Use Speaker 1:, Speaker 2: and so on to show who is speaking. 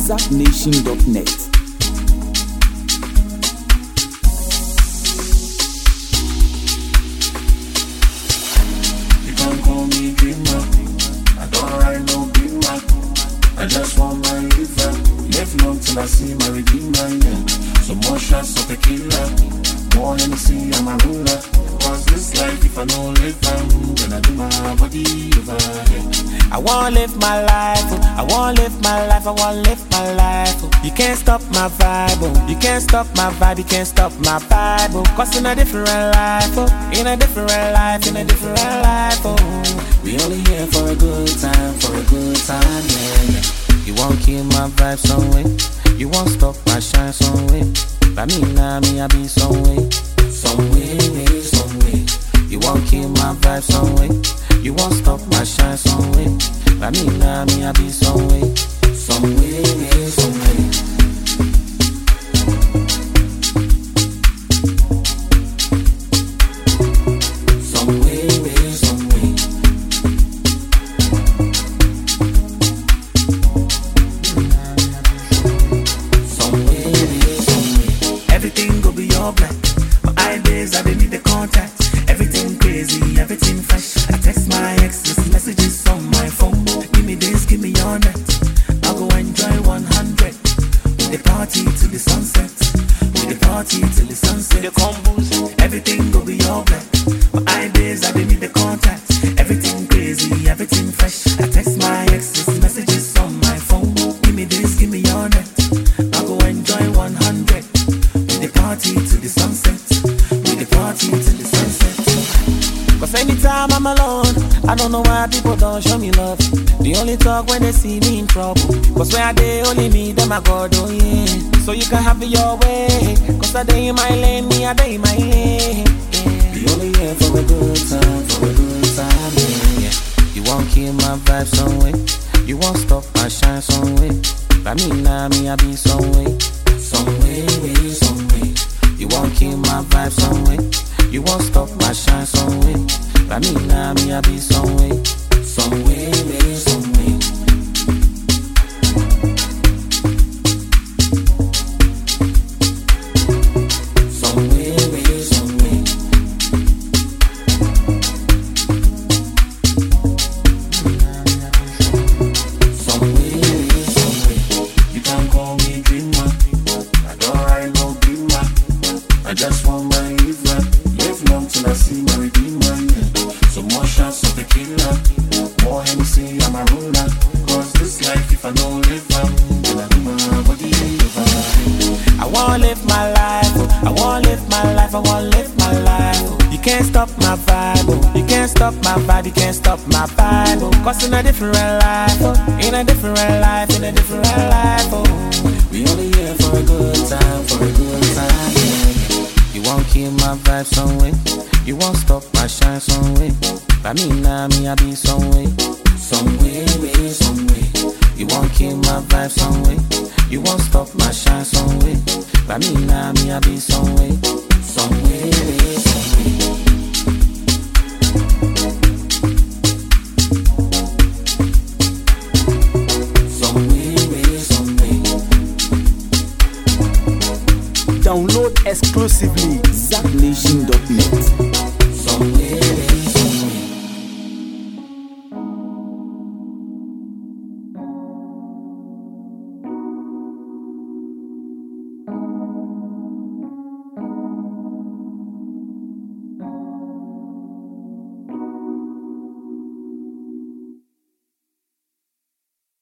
Speaker 1: zapnation.net.
Speaker 2: You can call me dreamer. I don't write no dreamer. I just want my liver. Live long till I see my redeemer. Yeah. Some more shots of tequila. More Hennessy, I'm a ruler. Cause this life, if I don't live, then I do my body over. Yeah.
Speaker 3: I wanna live my life, oh. I wanna live my life, I wanna live my life, oh. You can't stop my vibe, oh. You can't stop my vibe, you can't stop my vibe, oh. Cause in a different life, oh. In a different life, in a different life, oh.
Speaker 2: We only here for a good time, yeah.
Speaker 3: You won't kill my vibe some way. You won't stop my shine some way. But me now, me I be some way.
Speaker 2: Some way.
Speaker 3: You won't kill my vibe some way. You won't stop my shine some way. But me now, me I be some way.
Speaker 2: Some way.
Speaker 3: Everything go be all black. My ideas, I didn't need the contact. Everything crazy, everything fresh. I text my exes, messages on my phone. Give me this, give me all that. I'll go enjoy 100. With the party till the sunset. With the party till the sunset. The combos, everything go be all black. My ideas, I didn't need the contact. Everything crazy, everything fresh. I text my exes, messages on my phone. Give me this, give me all that. I'll go enjoy 100. With the party till the sunset. With the party till the sunset. Cause anytime I'm alone, I don't know why people don't show me love. They only talk when they see me in trouble. Cause where they only me, them I God, oh yeah. So you can have it your way. Cause I day in my lane, me I day in my lane, yeah.
Speaker 2: We only here for a good time, yeah.
Speaker 3: You won't kill my vibe some way. You won't stop my shine some way. But me now, me I be some way.
Speaker 2: Some way.
Speaker 3: You won't kill my vibe some way. You won't stop my shine some way. But me now, me I be some way.
Speaker 2: Some way. You can call me dreamer. I don't write no dreamer. I just want my liver. Live long till I see my redeemer. Yeah. Some more shots of tequila. More Hennessy, I'm a ruler. Cause this life, if I don't live, then I do my body over.
Speaker 3: I wanna live my life, oh. I wanna live my life, I wanna live my life, oh. You can't stop my vibe, oh. You can't stop my vibe, you can't stop my vibe, oh. Cause in a different life, oh. In a different life, in a different life, oh.
Speaker 2: We only here for a good time, yeah.
Speaker 3: You won't kill my vibe some way. You won't stop my shine some way. But me now, me I be some way.
Speaker 2: Some way.
Speaker 3: You won't kill my vibe some way. You won't stop my shine some way. But me now, me I be some way.
Speaker 2: Some way.
Speaker 1: Download exclusively zapnation.net.